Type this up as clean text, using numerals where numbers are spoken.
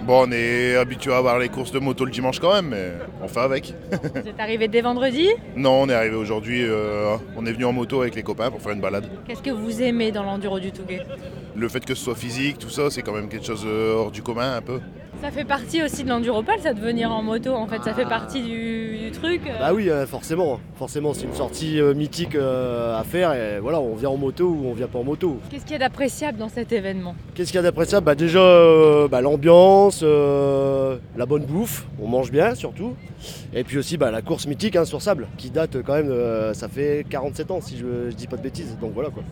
Bon, on est habitué à voir les courses de moto le dimanche quand même, mais on fait avec. Vous êtes arrivé dès vendredi. Non, on est arrivé aujourd'hui, on est venu en moto avec les copains pour faire une balade. Qu'est-ce que vous aimez dans l'enduro du Touquet? Le fait que ce soit physique, tout ça, c'est quand même quelque chose hors du commun un peu. Ça fait partie aussi de l'enduropal, ça de venir en moto en fait, ça fait partie du truc. Bah oui, forcément. Forcément, c'est une sortie mythique à faire et voilà, on vient en moto ou on vient pas en moto. Qu'est-ce qu'il y a d'appréciable dans cet événement? Qu'est-ce qu'il y a d'appréciable? Bah déjà l'ambiance, la bonne bouffe, on mange bien surtout. Et puis aussi la course mythique sur sable, qui date quand même, ça fait 47 ans si je dis pas de bêtises, donc voilà quoi.